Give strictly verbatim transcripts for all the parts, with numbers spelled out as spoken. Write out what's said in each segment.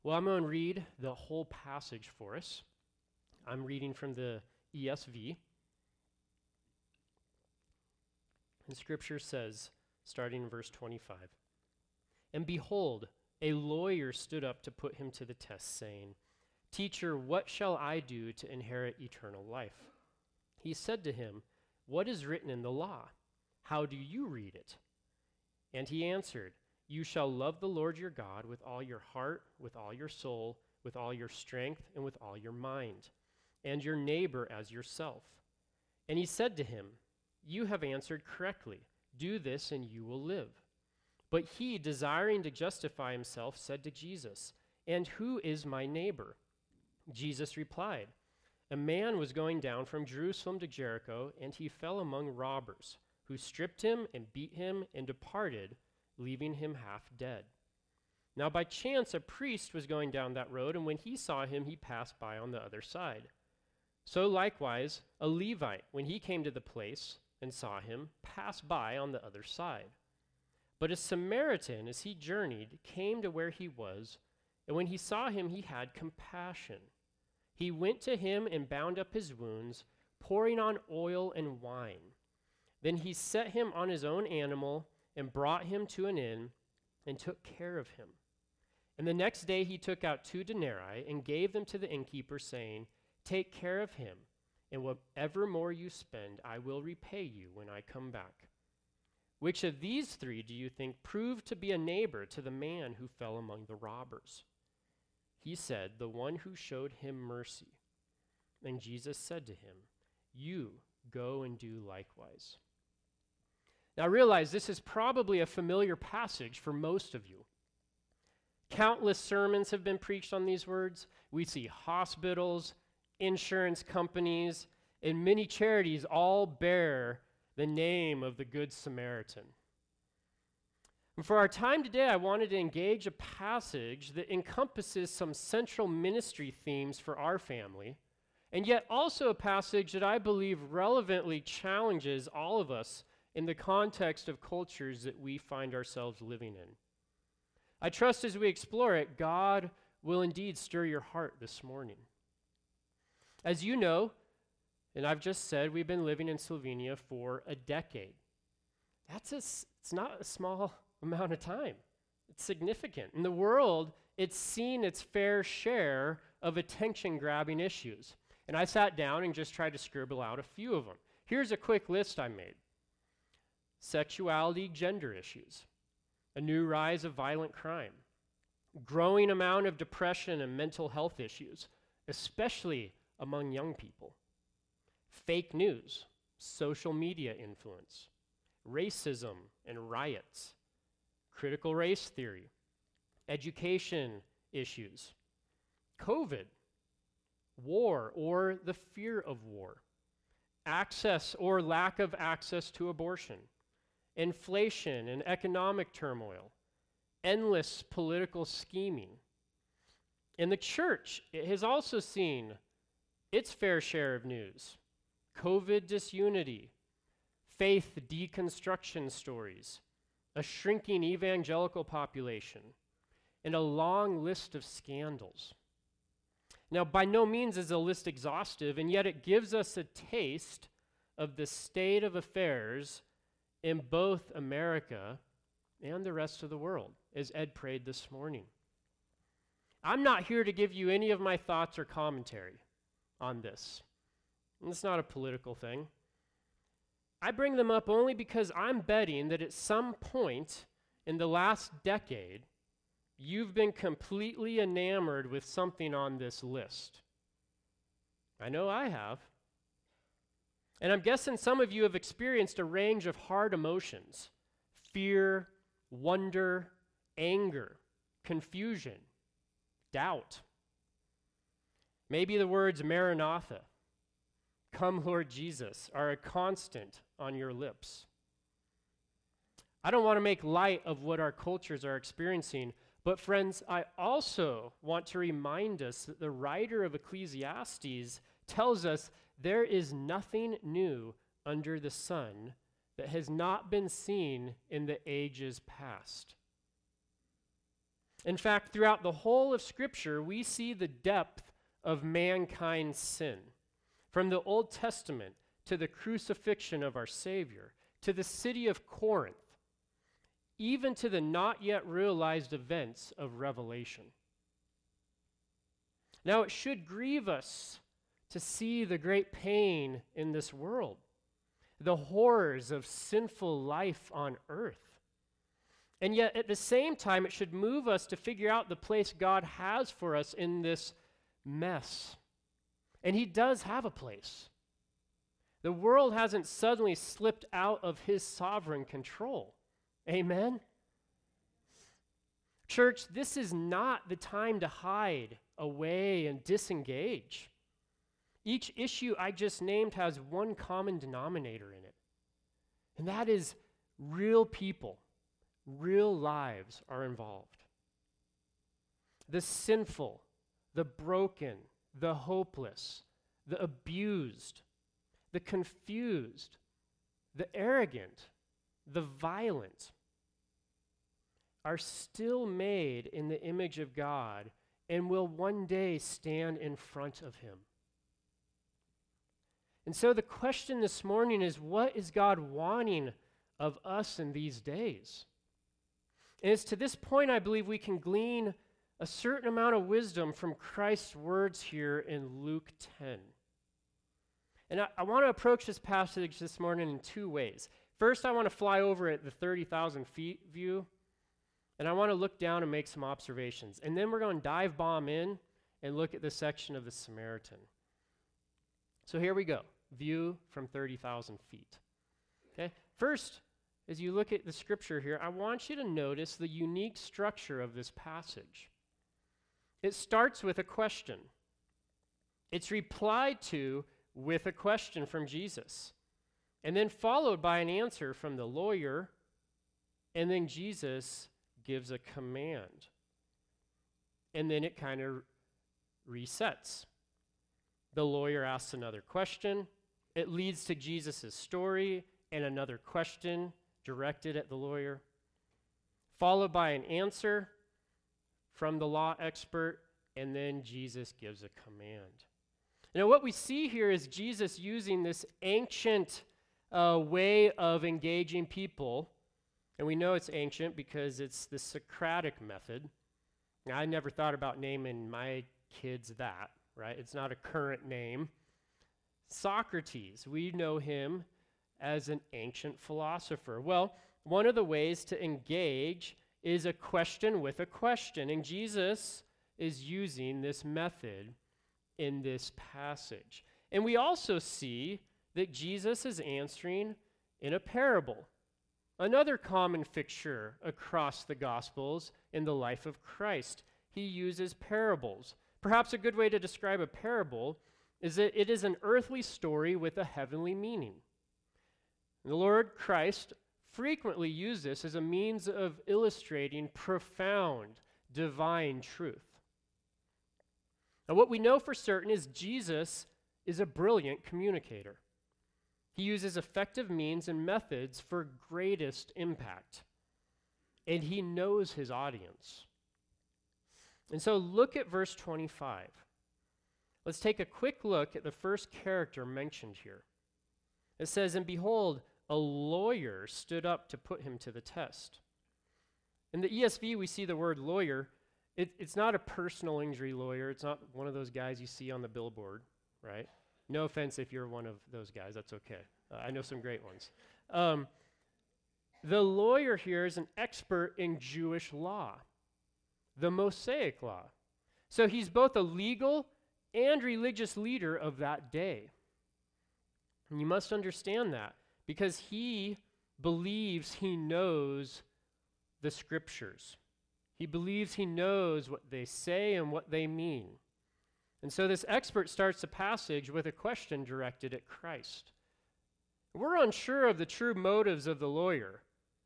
Well, I'm going to read the whole passage for us. I'm reading from the E S V. And Scripture says, starting in verse twenty-five, "And behold, a lawyer stood up to put him to the test, saying, 'Teacher, what shall I do to inherit eternal life?' He said to him, 'What is written in the law? How do you read it?' And he answered, 'You shall love the Lord your God with all your heart, with all your soul, with all your strength, and with all your mind, and your neighbor as yourself.' And he said to him, 'You have answered correctly. Do this and you will live.' But he, desiring to justify himself, said to Jesus, 'And who is my neighbor?' Jesus replied, 'A man was going down from Jerusalem to Jericho, and he fell among robbers, who stripped him and beat him and departed, leaving him half dead. Now by chance a priest was going down that road, and when he saw him, he passed by on the other side. So likewise, a Levite, when he came to the place and saw him, passed by on the other side. But a Samaritan, as he journeyed, came to where he was, and when he saw him, he had compassion. He went to him and bound up his wounds, pouring on oil and wine. Then he set him on his own animal and brought him to an inn and took care of him. And the next day he took out two denarii and gave them to the innkeeper, saying, 'Take care of him, and whatever more you spend, I will repay you when I come back.' Which of these three do you think proved to be a neighbor to the man who fell among the robbers?" He said, "The one who showed him mercy." And Jesus said to him, "You go and do likewise." Now realize this is probably a familiar passage for most of you. Countless sermons have been preached on these words. We see hospitals, insurance companies, and many charities all bear the name of the Good Samaritan. And for our time today, I wanted to engage a passage that encompasses some central ministry themes for our family, and yet also a passage that I believe relevantly challenges all of us in the context of cultures that we find ourselves living in. I trust as we explore it, God will indeed stir your heart this morning. As you know, and I've just said, we've been living in Slovenia for a decade. That's a, it's not a small amount of time. It's significant. In the world, it's seen its fair share of attention-grabbing issues. And I sat down and just tried to scribble out a few of them. Here's a quick list I made. Sexuality, gender issues, a new rise of violent crime, growing amount of depression and mental health issues, especially among young people, fake news, social media influence, racism and riots, critical race theory, education issues, COVID, war or the fear of war, access or lack of access to abortion, inflation and economic turmoil, endless political scheming. And the church it has also seen its fair share of news, COVID disunity, faith deconstruction stories, a shrinking evangelical population, and a long list of scandals. Now, by no means is the list exhaustive, and yet it gives us a taste of the state of affairs in both America and the rest of the world, as Ed prayed this morning. I'm not here to give you any of my thoughts or commentary on this. And it's not a political thing. I bring them up only because I'm betting that at some point in the last decade, you've been completely enamored with something on this list. I know I have. And I'm guessing some of you have experienced a range of hard emotions: fear, wonder, anger, confusion, doubt. Maybe the words Maranatha, "Come, Lord Jesus," are a constant on your lips. I don't want to make light of what our cultures are experiencing, but friends, I also want to remind us that the writer of Ecclesiastes tells us there is nothing new under the sun that has not been seen in the ages past. In fact, throughout the whole of Scripture, we see the depth of mankind's sin. From the Old Testament to the crucifixion of our Savior, to the city of Corinth, even to the not yet realized events of Revelation. Now, it should grieve us to see the great pain in this world, the horrors of sinful life on earth. And yet, at the same time, it should move us to figure out the place God has for us in this mess. And He does have a place. The world hasn't suddenly slipped out of His sovereign control. Amen? Church, this is not the time to hide away and disengage. Each issue I just named has one common denominator in it, and that is real people, real lives are involved. The sinful, the broken, the hopeless, the abused, the confused, the arrogant, the violent are still made in the image of God and will one day stand in front of Him. And so the question this morning is, what is God wanting of us in these days? And it's to this point I believe we can glean a certain amount of wisdom from Christ's words here in Luke ten. And I, I want to approach this passage this morning in two ways. First, I want to fly over at the thirty thousand feet view, and I want to look down and make some observations. And then we're going to dive bomb in and look at this section of the Samaritan. So here we go, view from thirty thousand feet. Okay. First, as you look at the scripture here, I want you to notice the unique structure of this passage. It starts with a question. It's replied to with a question from Jesus, and then followed by an answer from the lawyer, and then Jesus gives a command. And then it kind of resets. The lawyer asks another question. It leads to Jesus' story and another question directed at the lawyer, followed by an answer from the law expert, and then Jesus gives a command. Now, what we see here is Jesus using this ancient uh, way of engaging people, and we know it's ancient because it's the Socratic method. Now, I never thought about naming my kids that, right? It's not a current name. Socrates, we know him as an ancient philosopher. Well, one of the ways to engage is a question with a question, and Jesus is using this method in this passage. And we also see that Jesus is answering in a parable, another common fixture across the Gospels in the life of Christ. He uses parables. Perhaps a good way to describe a parable is that it is an earthly story with a heavenly meaning. The Lord Christ frequently used this as a means of illustrating profound divine truth. Now, what we know for certain is Jesus is a brilliant communicator. He uses effective means and methods for greatest impact, and he knows his audience. And so look at verse twenty-five. Let's take a quick look at the first character mentioned here. It says, "And behold, a lawyer stood up to put him to the test." In the E S V, we see the word lawyer. It, it's not a personal injury lawyer. It's not one of those guys you see on the billboard, right? No offense if you're one of those guys. That's okay. Uh, I know some great ones. Um, the lawyer here is an expert in Jewish law, the Mosaic law. So he's both a legal and religious leader of that day. And you must understand that, because he believes he knows the scriptures. He believes he knows what they say and what they mean. And so this expert starts the passage with a question directed at Christ. We're unsure of the true motives of the lawyer.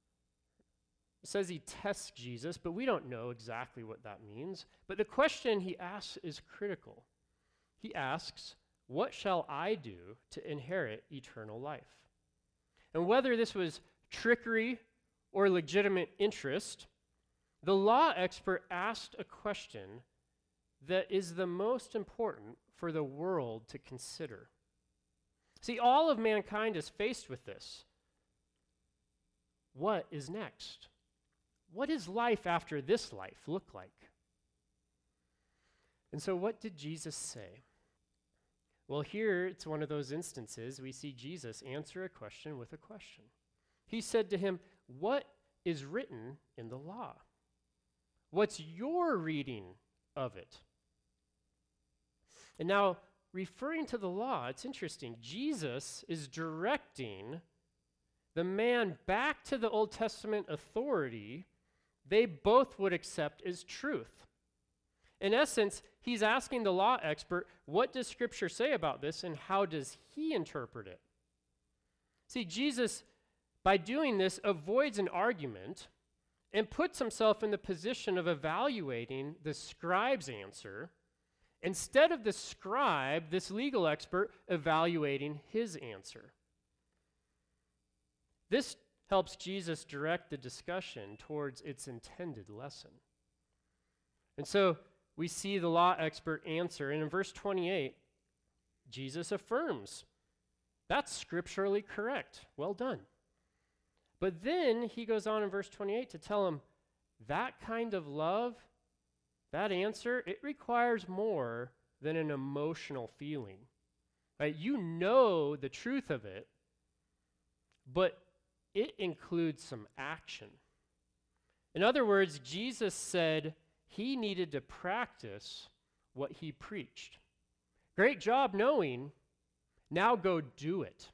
It says he tests Jesus, but we don't know exactly what that means. But the question he asks is critical. He asks, "What shall I do to inherit eternal life?" And whether this was trickery or legitimate interest, the law expert asked a question that is the most important for the world to consider. See, all of mankind is faced with this. What is next? What does life after this life look like? And so what did Jesus say? Well, here it's one of those instances we see Jesus answer a question with a question. He said to him, "What is written in the law? What's your reading of it?" And now, referring to the law, it's interesting. Jesus is directing the man back to the Old Testament authority they both would accept as truth. In essence, he's asking the law expert, what does Scripture say about this, and how does he interpret it? See, Jesus, by doing this, avoids an argument and puts himself in the position of evaluating the scribe's answer instead of the scribe, this legal expert, evaluating his answer. This helps Jesus direct the discussion towards its intended lesson. And so we see the law expert answer, and in verse twenty-eight, Jesus affirms, that's scripturally correct. Well done. But then he goes on in verse twenty-eight to tell him, that kind of love, that answer, it requires more than an emotional feeling. Right? You know the truth of it, but it includes some action. In other words, Jesus said he needed to practice what he preached. Great job knowing, now go do it.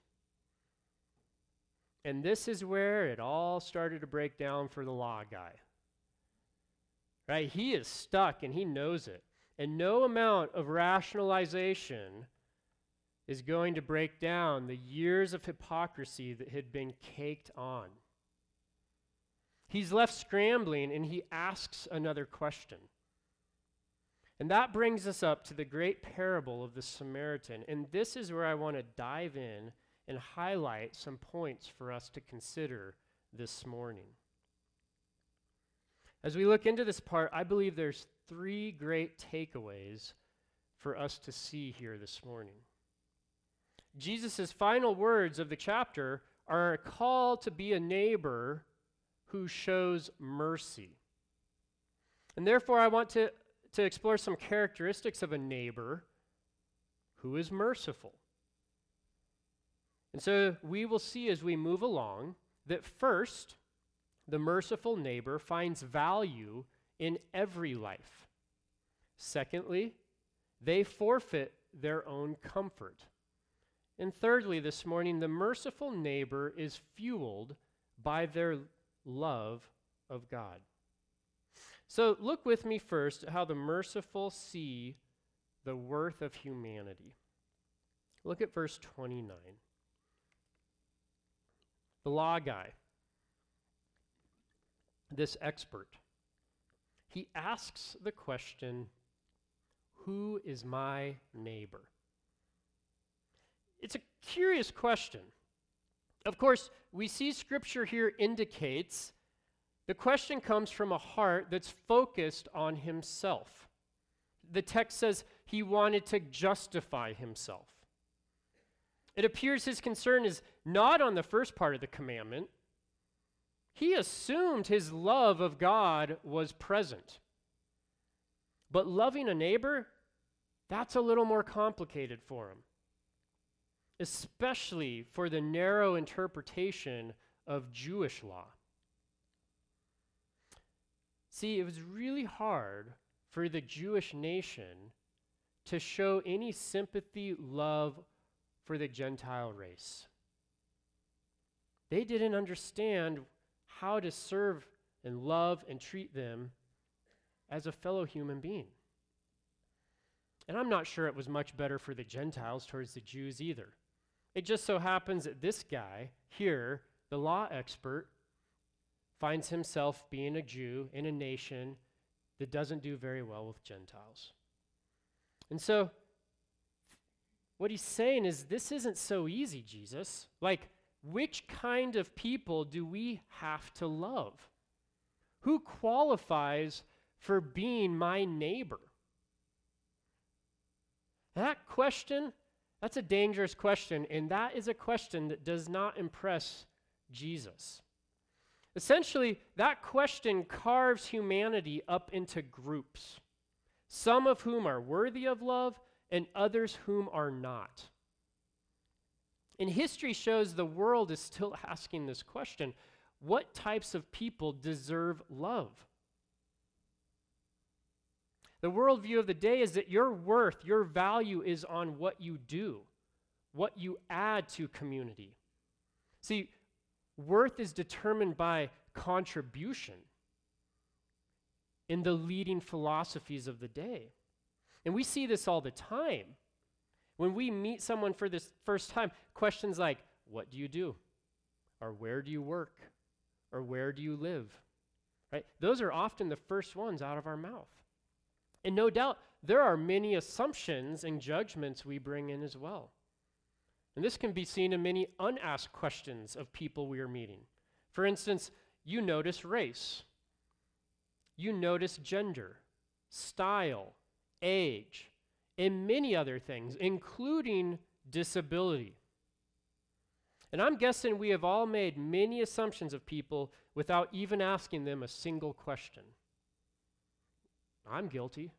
And this is where it all started to break down for the law guy. Right? He is stuck and he knows it. And no amount of rationalization is going to break down the years of hypocrisy that had been caked on. He's left scrambling and he asks another question. And that brings us up to the great parable of the Samaritan. And this is where I want to dive in and highlight some points for us to consider this morning. As we look into this part, I believe there's three great takeaways for us to see here this morning. Jesus' final words of the chapter are a call to be a neighbor who shows mercy. And therefore, I want to, to explore some characteristics of a neighbor who is merciful. And so we will see as we move along that first, the merciful neighbor finds value in every life. Secondly, they forfeit their own comfort. And thirdly, this morning, the merciful neighbor is fueled by their love of God. So look with me first at how the merciful see the worth of humanity. Look at verse twenty-nine. The law guy, this expert, he asks the question, who is my neighbor? It's a curious question. Of course, we see Scripture here indicates the question comes from a heart that's focused on himself. The text says he wanted to justify himself. It appears his concern is not on the first part of the commandment. He assumed his love of God was present. But loving a neighbor, that's a little more complicated for him, especially for the narrow interpretation of Jewish law. See, it was really hard for the Jewish nation to show any sympathy, love for the Gentile race. They didn't understand how to serve and love and treat them as a fellow human being. And I'm not sure it was much better for the Gentiles towards the Jews either. It just so happens that this guy here, the law expert, finds himself being a Jew in a nation that doesn't do very well with Gentiles. And so what he's saying is, this isn't so easy, Jesus. Like, which kind of people do we have to love? Who qualifies for being my neighbor? That question, that's a dangerous question, and that is a question that does not impress Jesus. Essentially, that question carves humanity up into groups, some of whom are worthy of love and others whom are not. And history shows the world is still asking this question: what types of people deserve love? The worldview of the day is that your worth, your value is on what you do, what you add to community. See, worth is determined by contribution in the leading philosophies of the day. And we see this all the time. When we meet someone for this first time, questions like, what do you do? Or where do you work? Or where do you live? Right? Those are often the first ones out of our mouth. And no doubt, there are many assumptions and judgments we bring in as well. And this can be seen in many unasked questions of people we are meeting. For instance, you notice race. You notice gender, style, age, and many other things, including disability. And I'm guessing we have all made many assumptions of people without even asking them a single question. I'm guilty.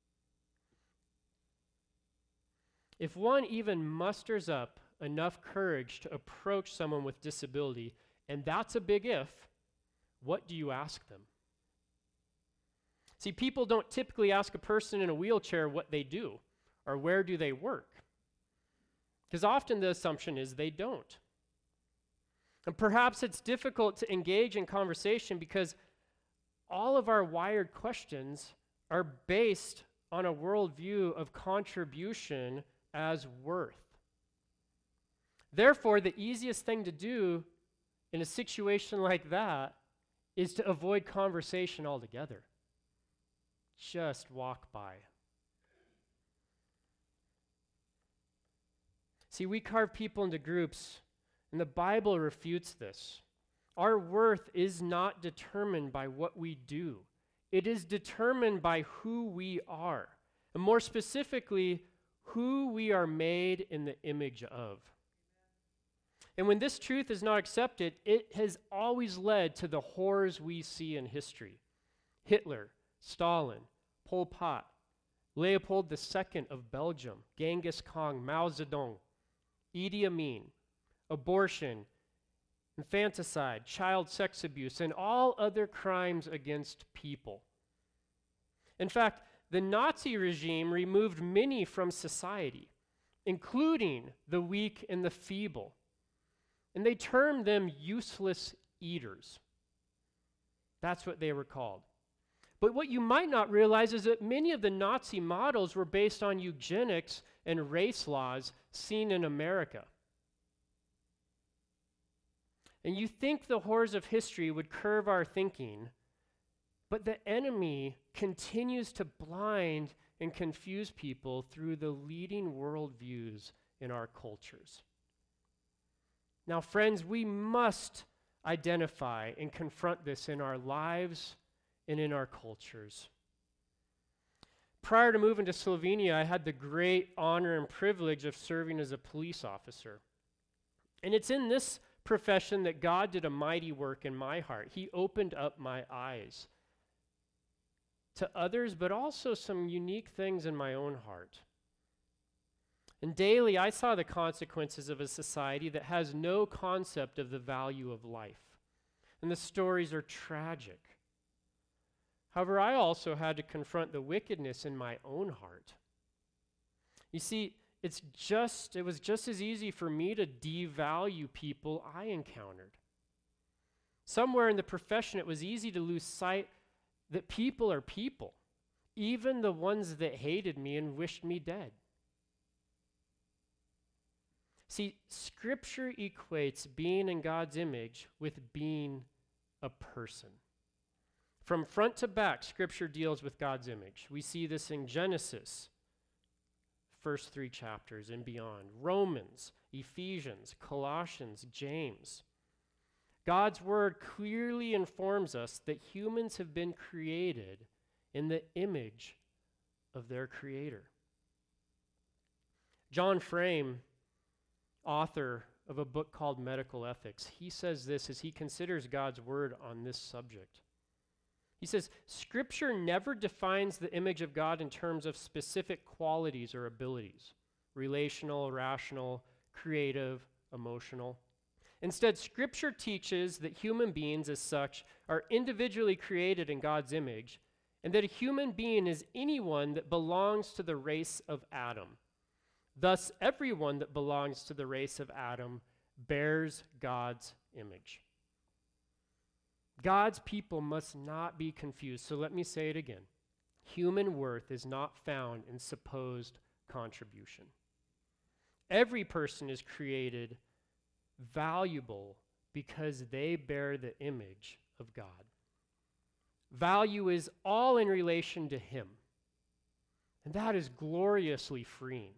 If one even musters up enough courage to approach someone with disability, and that's a big if, what do you ask them? See, people don't typically ask a person in a wheelchair what they do or where do they work, because often the assumption is they don't. And perhaps it's difficult to engage in conversation because all of our wired questions are based on a worldview of contribution as worth. Therefore, the easiest thing to do in a situation like that is to avoid conversation altogether. Just walk by. See, we carve people into groups, and the Bible refutes this. Our worth is not determined by what we do. It is determined by who we are, and more specifically, who we are made in the image of. And when this truth is not accepted, it has always led to the horrors we see in history. Hitler, Stalin, Pol Pot, Leopold the Second of Belgium, Genghis Khan, Mao Zedong, Idi Amin, abortion, infanticide, child sex abuse, and all other crimes against people. In fact, the Nazi regime removed many from society, including the weak and the feeble, and they termed them useless eaters. That's what they were called. But what you might not realize is that many of the Nazi models were based on eugenics and race laws seen in America. And you think the horrors of history would curve our thinking, but the enemy continues to blind and confuse people through the leading worldviews in our cultures. Now, friends, we must identify and confront this in our lives and in our cultures. Prior to moving to Slovenia, I had the great honor and privilege of serving as a police officer. And it's in this profession that God did a mighty work in my heart. He opened up my eyes to others, but also some unique things in my own heart. And daily, I saw the consequences of a society that has no concept of the value of life. And the stories are tragic. However, I also had to confront the wickedness in my own heart. You see, it's just, it was just as easy for me to devalue people I encountered. Somewhere in the profession, it was easy to lose sight that people are people, even the ones that hated me and wished me dead. See, Scripture equates being in God's image with being a person. From front to back, Scripture deals with God's image. We see this in Genesis, first three chapters and beyond. Romans, Ephesians, Colossians, James. God's word clearly informs us that humans have been created in the image of their Creator. John Frame, author of a book called Medical Ethics, he says this as he considers God's word on this subject. He says, Scripture never defines the image of God in terms of specific qualities or abilities, relational, rational, creative, emotional. Instead, Scripture teaches that human beings as such are individually created in God's image, and that a human being is anyone that belongs to the race of Adam. Thus, everyone that belongs to the race of Adam bears God's image. God's people must not be confused, so let me say it again. Human worth is not found in supposed contribution. Every person is created valuable because they bear the image of God. Value is all in relation to Him, and that is gloriously freeing.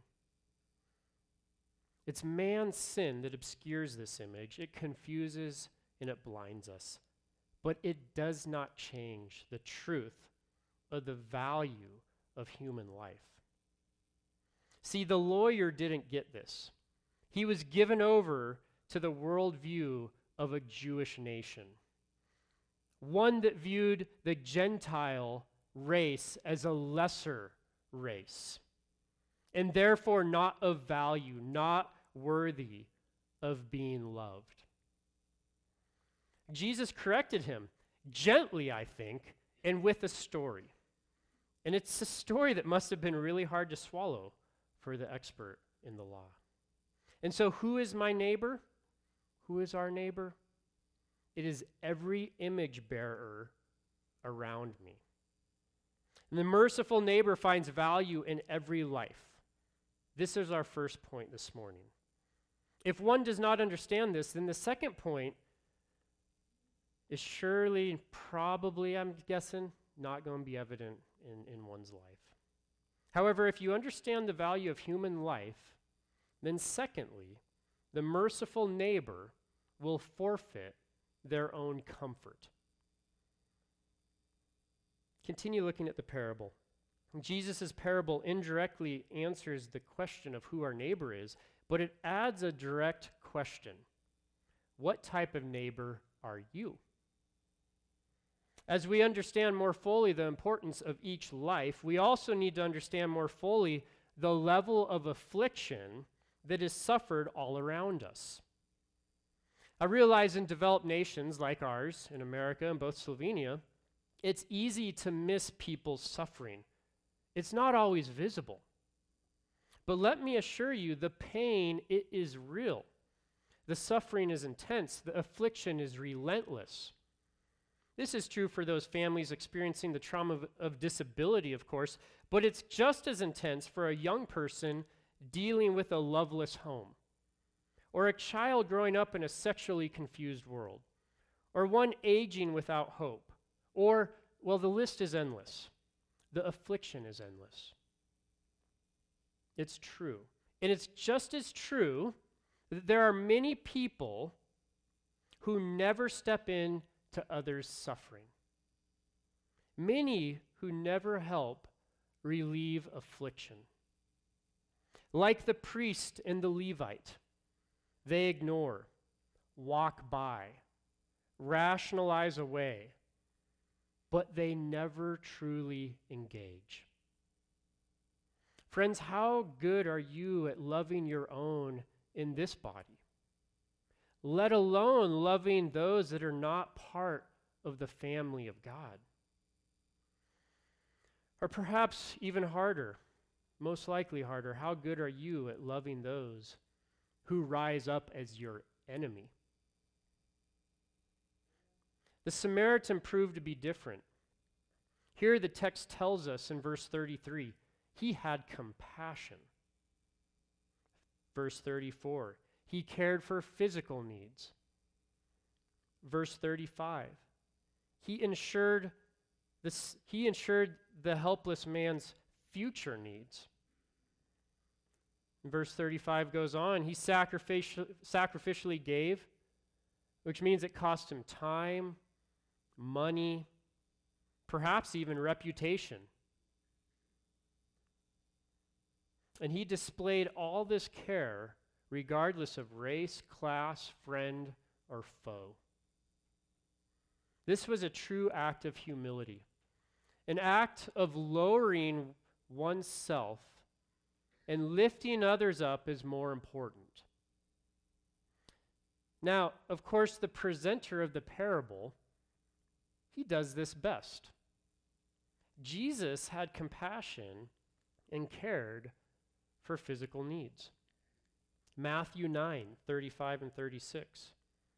It's man's sin that obscures this image. It confuses and it blinds us. But it does not change the truth of the value of human life. See, the lawyer didn't get this. He was given over to the worldview of a Jewish nation, one that viewed the Gentile race as a lesser race, and therefore not of value, not worthy of being loved. Jesus corrected him gently, I think, and with a story. And it's a story that must have been really hard to swallow for the expert in the law. And so, who is my neighbor? Who is our neighbor? It is every image bearer around me. And the merciful neighbor finds value in every life. This is our first point this morning. If one does not understand this, then the second point is surely, probably, I'm guessing, not going to be evident in, in one's life. However, if you understand the value of human life, then secondly, the merciful neighbor will forfeit their own comfort. Continue looking at the parable. Jesus' parable indirectly answers the question of who our neighbor is, but it adds a direct question. What type of neighbor are you? As we understand more fully the importance of each life, we also need to understand more fully the level of affliction that is suffered all around us. I realize in developed nations like ours, in America and both Slovenia, it's easy to miss people's suffering. It's not always visible. But let me assure you, the pain, it is real. The suffering is intense. The affliction is relentless. This is true for those families experiencing the trauma of, of disability, of course, but it's just as intense for a young person dealing with a loveless home, or a child growing up in a sexually confused world, or one aging without hope, or, well, the list is endless. The affliction is endless. It's true. And it's just as true that there are many people who never step in to others' suffering. Many who never help relieve affliction. Like the priest and the Levite, they ignore, walk by, rationalize away, but they never truly engage. Friends, how good are you at loving your own in this body? Let alone loving those that are not part of the family of God. Or perhaps even harder, most likely harder, how good are you at loving those who rise up as your enemy? The Samaritan proved to be different. Here the text tells us in verse thirty-three, he had compassion. Verse thirty-four, he cared for physical needs. Verse thirty-five, he ensured this, he ensured the helpless man's future needs. Verse thirty-five goes on, he sacrificial, sacrificially gave which means it cost him time, money, perhaps even reputation. And he displayed all this care regardless of race, class, friend, or foe. This was a true act of humility, an act of lowering oneself and lifting others up is more important. Now, of course, the presenter of the parable, he does this best. Jesus had compassion and cared for physical needs. Matthew nine, thirty-five and thirty-six.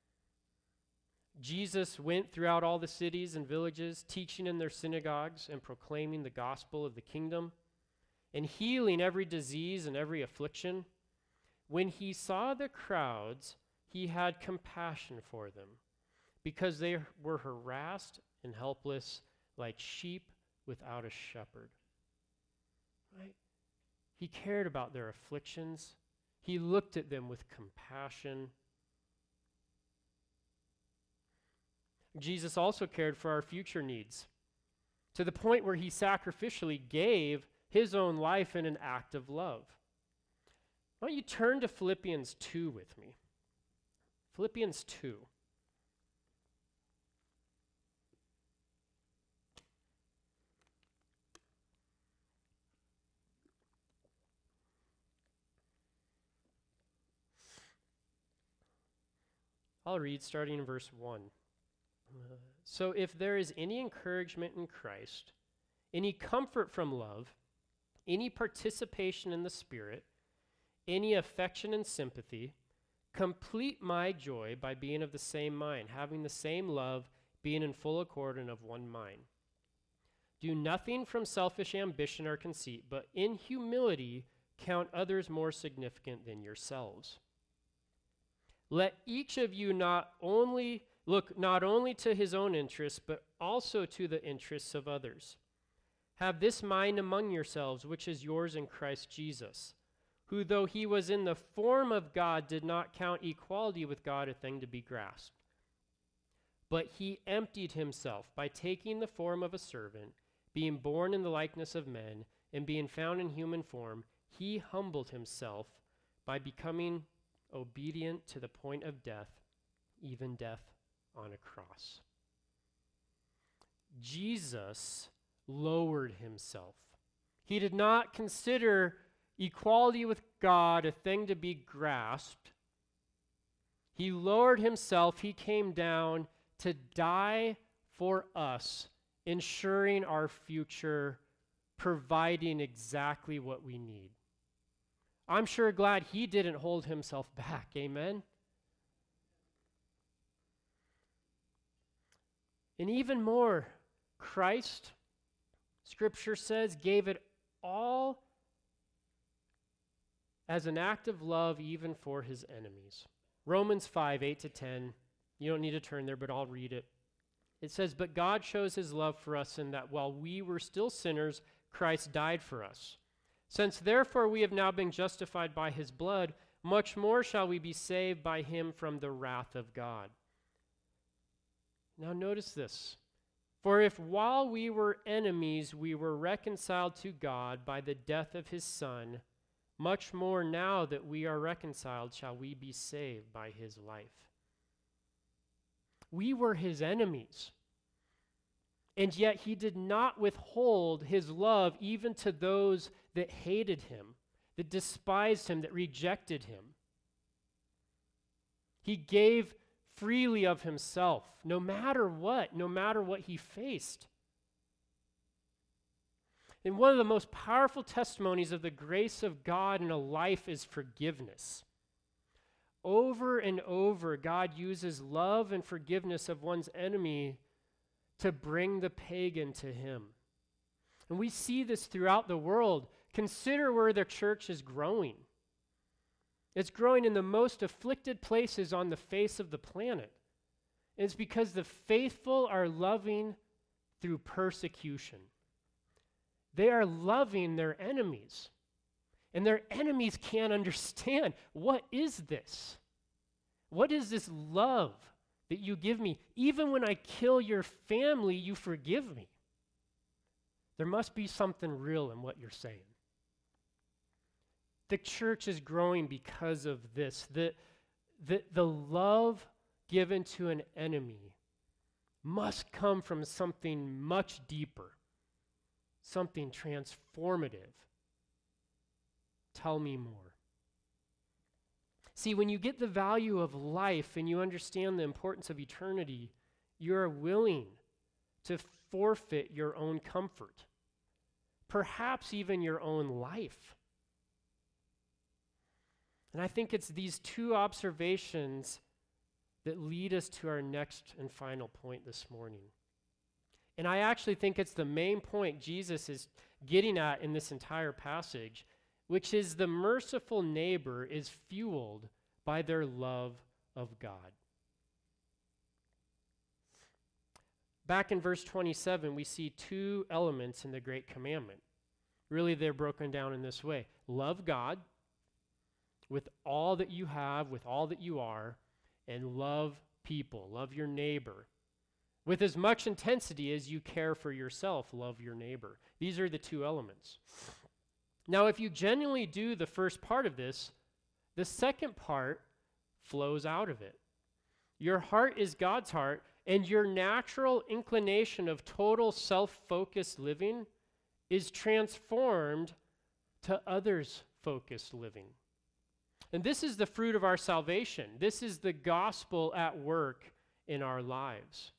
Jesus went throughout all the cities and villages, teaching in their synagogues and proclaiming the gospel of the kingdom and healing every disease and every affliction. When he saw the crowds, he had compassion for them because they were harassed and helpless like sheep without a shepherd. Right? He cared about their afflictions. He looked at them with compassion. Jesus also cared for our future needs to the point where he sacrificially gave his own life in an act of love. Why don't you turn to Philippians two with me? Philippians two. I'll read starting in verse one. Uh, so if there is any encouragement in Christ, any comfort from love, any participation in the Spirit, any affection and sympathy, complete my joy by being of the same mind, having the same love, being in full accord and of one mind. Do nothing from selfish ambition or conceit, but in humility count others more significant than yourselves. Let each of you not only look not only to his own interests, but also to the interests of others. Have this mind among yourselves, which is yours in Christ Jesus, who, though he was in the form of God, did not count equality with God a thing to be grasped. But he emptied himself by taking the form of a servant, being born in the likeness of men, and being found in human form, he humbled himself by becoming obedient to the point of death, even death on a cross. Jesus lowered himself. He did not consider equality with God a thing to be grasped. He lowered himself. He came down to die for us, ensuring our future, providing exactly what we need. I'm sure glad he didn't hold himself back. Amen? And even more, Christ, Scripture says, gave it all as an act of love even for his enemies. Romans five, eight to ten. You don't need to turn there, but I'll read it. It says, "But God shows his love for us in that while we were still sinners, Christ died for us. Since therefore we have now been justified by his blood, much more shall we be saved by him from the wrath of God." Now notice this. "For if while we were enemies we were reconciled to God by the death of his Son, much more now that we are reconciled shall we be saved by his life." We were his enemies. And yet he did not withhold his love even to those that hated him, that despised him, that rejected him. He gave freely of himself, no matter what, no matter what he faced. And one of the most powerful testimonies of the grace of God in a life is forgiveness. Over and over, God uses love and forgiveness of one's enemy to bring the pagan to him. And we see this throughout the world. Consider where the church is growing. It's growing in the most afflicted places on the face of the planet. And it's because the faithful are loving through persecution. They are loving their enemies. And their enemies can't understand, what is this? What is this love that you give me. Even when I kill your family, you forgive me. There must be something real in what you're saying. The church is growing because of this. The, the, the love given to an enemy must come from something much deeper, something transformative. Tell me more. See, when you get the value of life and you understand the importance of eternity, you are willing to forfeit your own comfort, perhaps even your own life. And I think it's these two observations that lead us to our next and final point this morning. And I actually think it's the main point Jesus is getting at in this entire passage, which is the merciful neighbor is fueled by their love of God. Back in verse twenty-seven, we see two elements in the Great Commandment. Really, they're broken down in this way. Love God with all that you have, with all that you are, and love people, love your neighbor. With as much intensity as you care for yourself, love your neighbor. These are the two elements. Now, if you genuinely do the first part of this, the second part flows out of it. Your heart is God's heart, and your natural inclination of total self-focused living is transformed to others-focused living. And this is the fruit of our salvation. This is the gospel at work in our lives.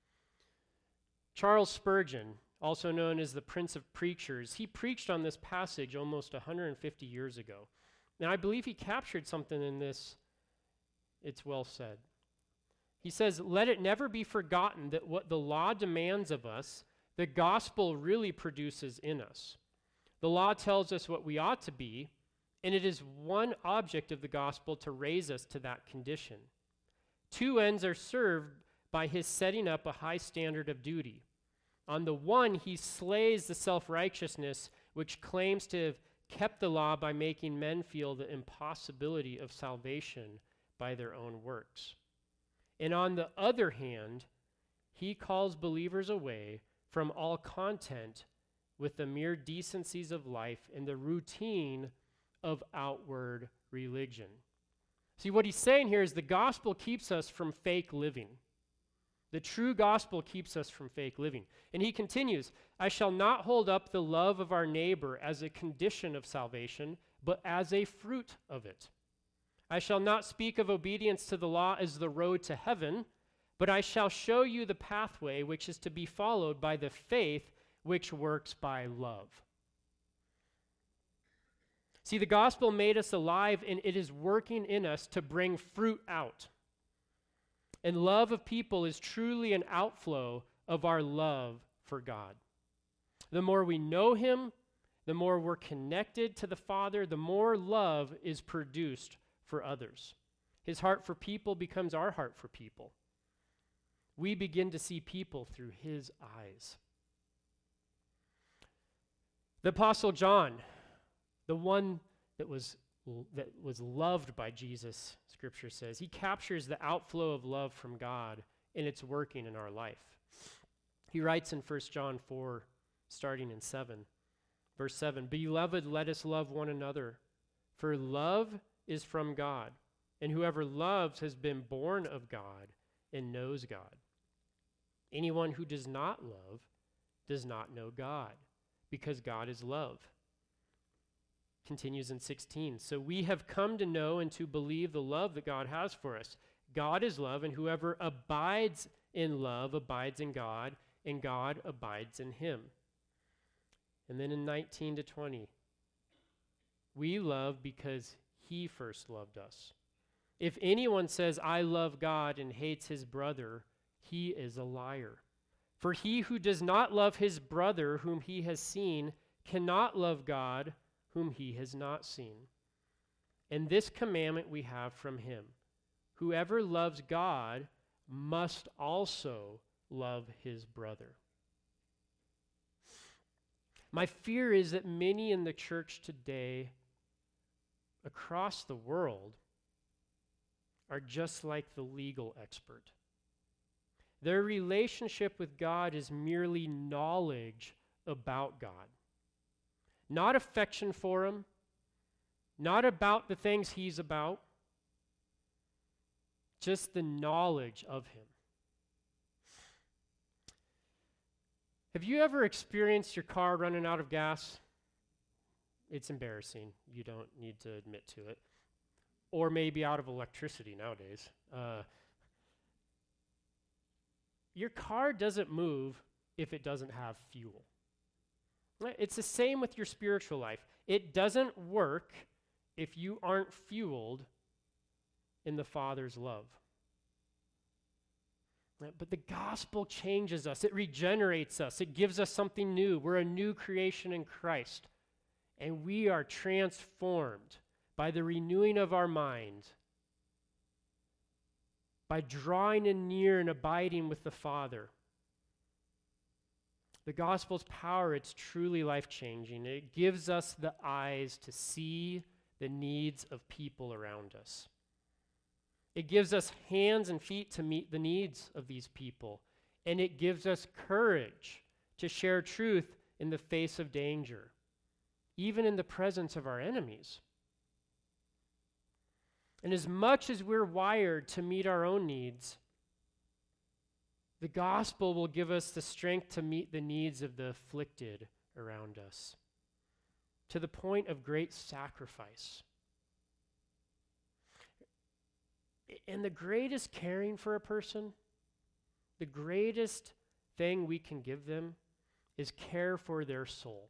Charles Spurgeon, also known as the Prince of Preachers, he preached on this passage almost one hundred fifty years ago. And I believe he captured something in this. It's well said. He says, "Let it never be forgotten that what the law demands of us, the gospel really produces in us. The law tells us what we ought to be, and it is one object of the gospel to raise us to that condition. Two ends are served by his setting up a high standard of duty. On the one, he slays the self-righteousness which claims to have kept the law by making men feel the impossibility of salvation by their own works. And on the other hand, he calls believers away from all content with the mere decencies of life and the routine of outward religion." See, what he's saying here is the gospel keeps us from fake living. The true gospel keeps us from fake living. And he continues, "I shall not hold up the love of our neighbor as a condition of salvation, but as a fruit of it. I shall not speak of obedience to the law as the road to heaven, but I shall show you the pathway which is to be followed by the faith which works by love." See, the gospel made us alive, and it is working in us to bring fruit out. And love of people is truly an outflow of our love for God. The more we know him, the more we're connected to the Father, the more love is produced for others. His heart for people becomes our heart for people. We begin to see people through his eyes. The Apostle John, the one that was that was loved by Jesus, Scripture says, he captures the outflow of love from God, and it's working in our life. He writes in First John four, starting in seven, verse seven, "Beloved, let us love one another, for love is from God, and whoever loves has been born of God and knows God. Anyone who does not love does not know God, because God is love." Continues in sixteen, "So we have come to know and to believe the love that God has for us. God is love, and whoever abides in love abides in God, and God abides in him." And then in nineteen to twenty, "We love because he first loved us. If anyone says, 'I love God,' and hates his brother, he is a liar. For he who does not love his brother whom he has seen cannot love God whom he has not seen. And this commandment we have from him: whoever loves God must also love his brother." My fear is that many in the church today, across the world, are just like the legal expert. Their relationship with God is merely knowledge about God. Not affection for him, not about the things he's about, just the knowledge of him. Have you ever experienced your car running out of gas? It's embarrassing. You don't need to admit to it. Or maybe out of electricity nowadays. Uh, your car doesn't move if it doesn't have fuel. It's the same with your spiritual life. It doesn't work if you aren't fueled in the Father's love. But the gospel changes us. It regenerates us. It gives us something new. We're a new creation in Christ. And we are transformed by the renewing of our mind, by drawing in near and abiding with the Father. The gospel's power, it's truly life-changing. It gives us the eyes to see the needs of people around us. It gives us hands and feet to meet the needs of these people. And it gives us courage to share truth in the face of danger, even in the presence of our enemies. And as much as we're wired to meet our own needs, the gospel will give us the strength to meet the needs of the afflicted around us, to the point of great sacrifice. And the greatest caring for a person, the greatest thing we can give them is care for their soul.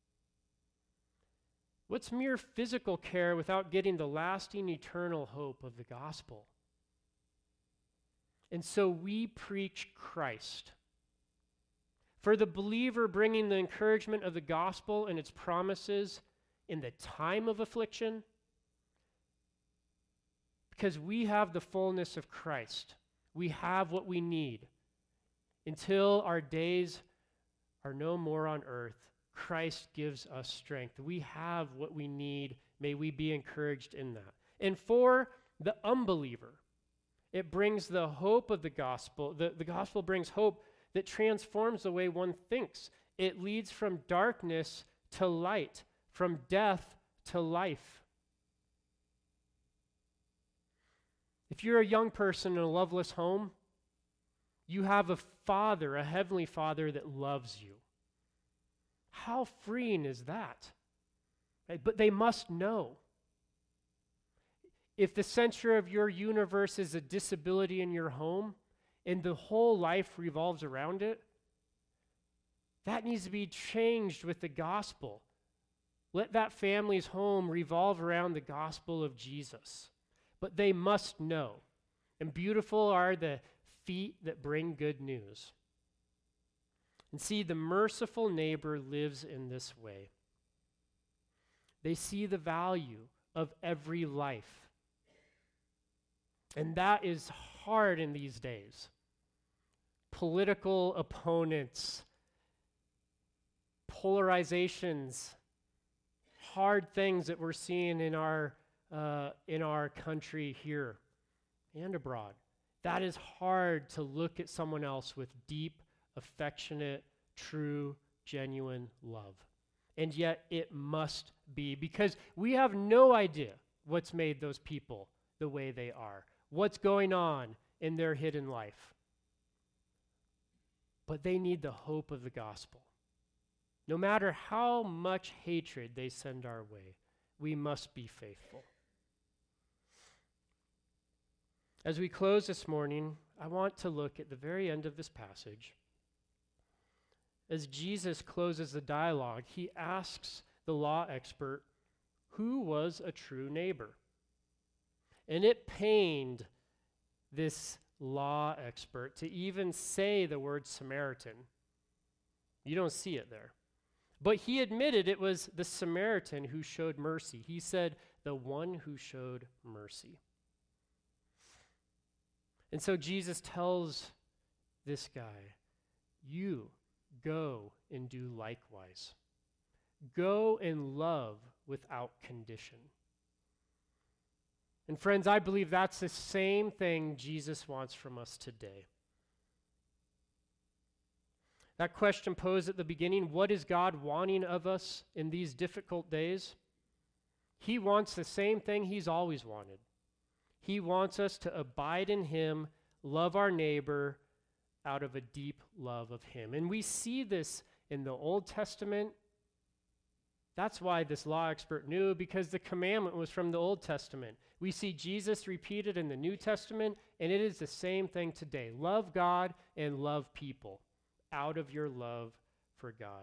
What's mere physical care without getting the lasting eternal hope of the gospel? And so we preach Christ. For the believer, bringing the encouragement of the gospel and its promises in the time of affliction, because we have the fullness of Christ. We have what we need. Until our days are no more on earth, Christ gives us strength. We have what we need. May we be encouraged in that. And for the unbeliever, it brings the hope of the gospel. The, the gospel brings hope that transforms the way one thinks. It leads from darkness to light, from death to life. If you're a young person in a loveless home, you have a father, a heavenly father that loves you. How freeing is that? Right? But they must know. If the center of your universe is a disability in your home, and the whole life revolves around it, that needs to be changed with the gospel. Let that family's home revolve around the gospel of Jesus. But they must know. And beautiful are the feet that bring good news. And see, the merciful neighbor lives in this way. They see the value of every life. And that is hard in these days. Political opponents, polarizations, hard things that we're seeing in our Uh, in our country here and abroad. That is hard to look at someone else with deep, affectionate, true, genuine love. And yet it must be, because we have no idea what's made those people the way they are, what's going on in their hidden life. But they need the hope of the gospel. No matter how much hatred they send our way, we must be faithful. As we close this morning, I want to look at the very end of this passage. As Jesus closes the dialogue, he asks the law expert, who was a true neighbor? And it pained this law expert to even say the word Samaritan. You don't see it there. But he admitted it was the Samaritan who showed mercy. He said, the one who showed mercy. And so Jesus tells this guy, you go and do likewise. Go and love without condition. And friends, I believe that's the same thing Jesus wants from us today. That question posed at the beginning, what is God wanting of us in these difficult days? He wants the same thing he's always wanted. He wants us to abide in him, love our neighbor out of a deep love of him. And we see this in the Old Testament. That's why this law expert knew, because the commandment was from the Old Testament. We see Jesus repeated in the New Testament, and it is the same thing today. Love God and love people out of your love for God.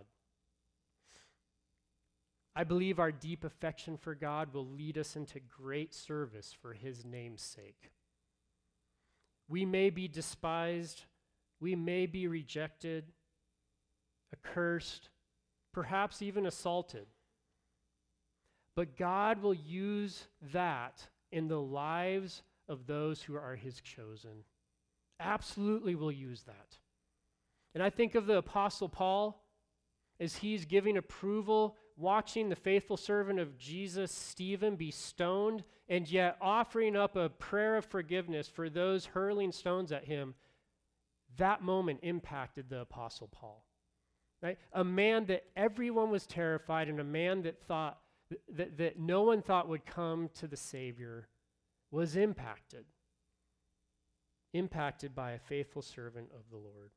I believe our deep affection for God will lead us into great service for his name's sake. We may be despised, we may be rejected, accursed, perhaps even assaulted. But God will use that in the lives of those who are his chosen. Absolutely will use that. And I think of the Apostle Paul as he's giving approval, watching the faithful servant of Jesus, Stephen, be stoned, and yet offering up a prayer of forgiveness for those hurling stones at him. That moment impacted the Apostle Paul. Right? A man that everyone was terrified, and a man that thought th- that, that no one thought would come to the Savior was impacted. Impacted by a faithful servant of the Lord.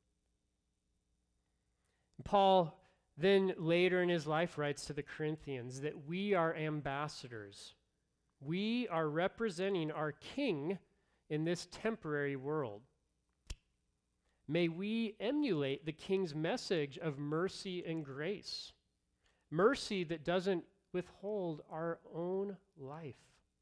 Paul then later in his life writes to the Corinthians that we are ambassadors. We are representing our King in this temporary world. May we emulate the King's message of mercy and grace. Mercy that doesn't withhold our own life.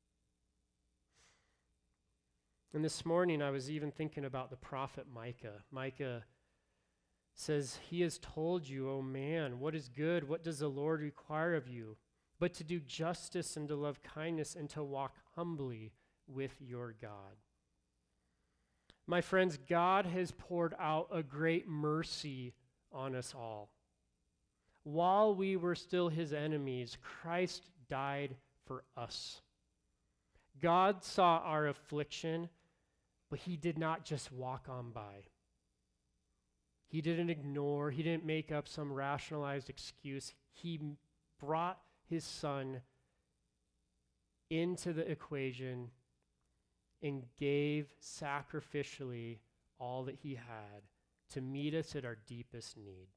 And this morning I was even thinking about the prophet Micah. Micah says, he has told you, O man, what is good? What does the Lord require of you? But to do justice and to love kindness and to walk humbly with your God. My friends, God has poured out a great mercy on us all. While we were still his enemies, Christ died for us. God saw our affliction, but he did not just walk on by. He didn't ignore, he didn't make up some rationalized excuse. He brought his son into the equation and gave sacrificially all that he had to meet us at our deepest need.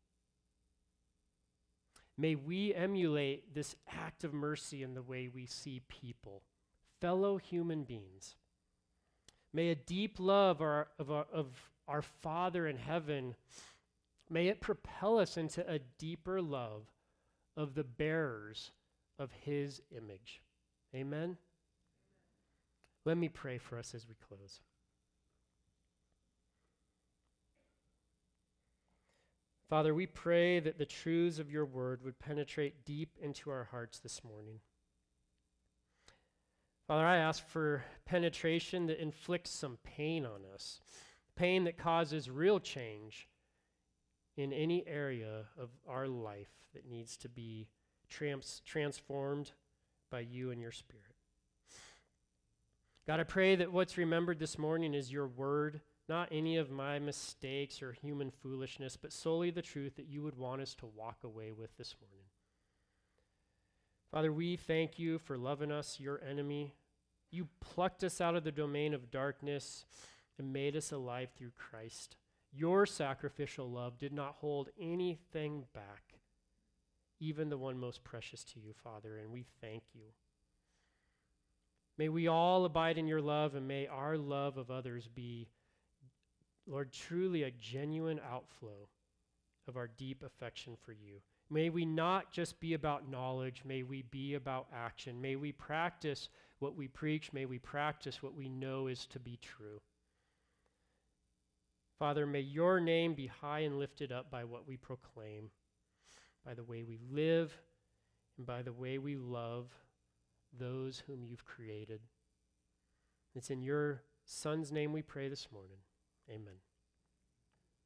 May we emulate this act of mercy in the way we see people, fellow human beings. May a deep love our, of, our, of our Father in heaven, may it propel us into a deeper love of the bearers of his image. Amen? Let me pray for us as we close. Father, we pray that the truths of your word would penetrate deep into our hearts this morning. Father, I ask for penetration that inflicts some pain on us, pain that causes real change in any area of our life that needs to be trans- transformed by you and your Spirit. God, I pray that what's remembered this morning is your word, not any of my mistakes or human foolishness, but solely the truth that you would want us to walk away with this morning. Father, we thank you for loving us, your enemy. You plucked us out of the domain of darkness and made us alive through Christ. Your sacrificial love did not hold anything back, even the one most precious to you, Father, and we thank you. May we all abide in your love, and may our love of others be, Lord, truly a genuine outflow of our deep affection for you. May we not just be about knowledge, may we be about action. May we practice what we preach, may we practice what we know is to be true. Father, may your name be high and lifted up by what we proclaim, by the way we live, and by the way we love those whom you've created. It's in your Son's name we pray this morning. Amen.